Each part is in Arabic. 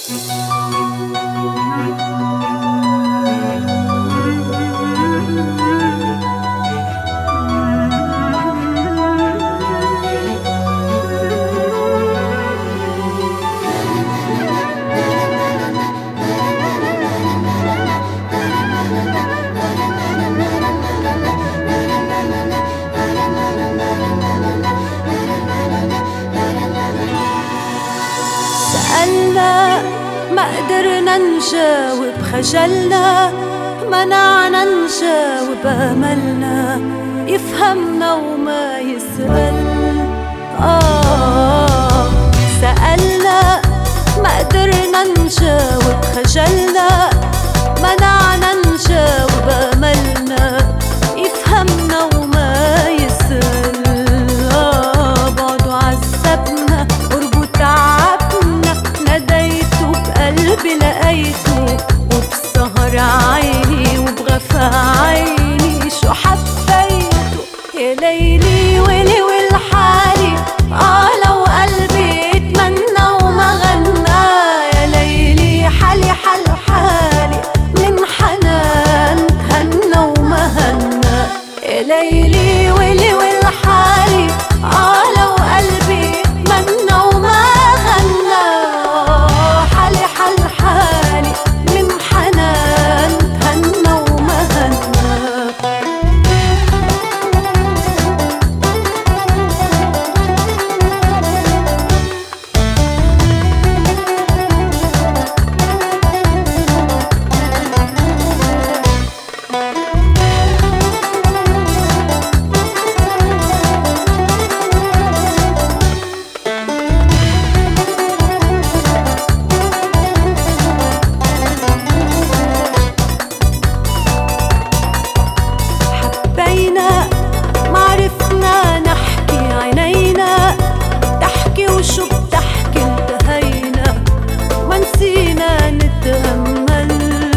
سألنا ما قدرنا نجاوب، خجلنا منعنا نجاوب، أملنا يفهمنا وما يسأل. سألنا ما قدرنا نجاوب، خجلنا منعنا نجاوب، أملنا يفهمنا وما يسأل. بعده عذبنا قربه تعبنا، ناديته بقلبي لقيته، وبسهر عيني وبغفى عيني شو حبيته. يا ليلي ولي والحالي لو قلبي اتمنى وما غنى. يا ليلي حالي حال حالي من حنان تهنى وما هنى. يا ليلي ولي والحالي لو قلبي اتمنى وما غنى. حالي حال حالي من حنان تهنى وما هنى. معرفنا نحكي، عينينا تحكي وشو بتحكي انتهينا، ما نسينا نتأمل.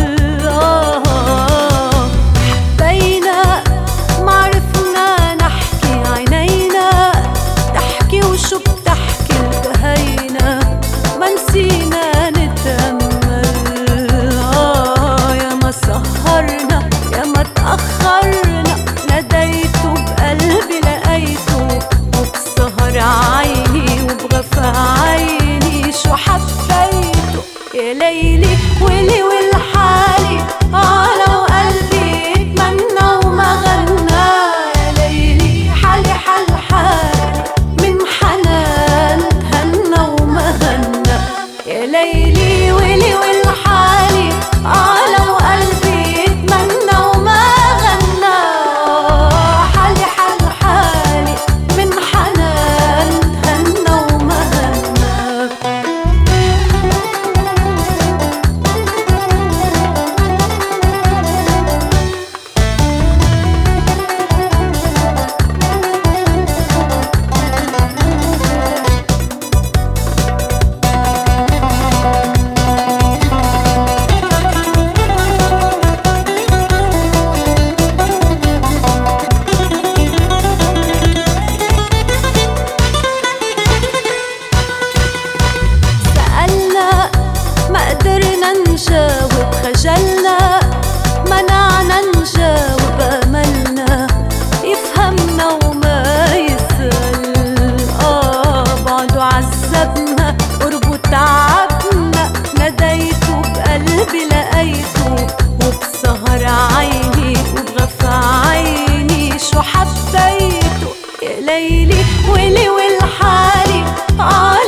حبينا معرفنا نحكي، عينينا تحكي وشو بتحكي انتهينا، ما نسينا نتأمل. يا ما سهرنا يا ما تأخرنا، ناديته بقلبي لقيته، وبسهر عيني وبغفى عيني شو حبيته. يا ليلي ولي والحالي لو قلبي اتمنى وما غنى. يا ليلي حالي حال حالي من حنان تهنى وما هنى. يا ليلي ولي والحالي لو قلبي اتمنى وما غنى. حالي حال حالي من حنان تهنى وما هنى. نجاوب، خجلنا منعنا نجاوب، أملنا يفهمنا وما يسأل. بعده عذبنا قربه تعبنا، ناديته بقلبي لقيته، وبسهر عيني وبغفى عيني شو حبيته. يا ليلي ولي والحالي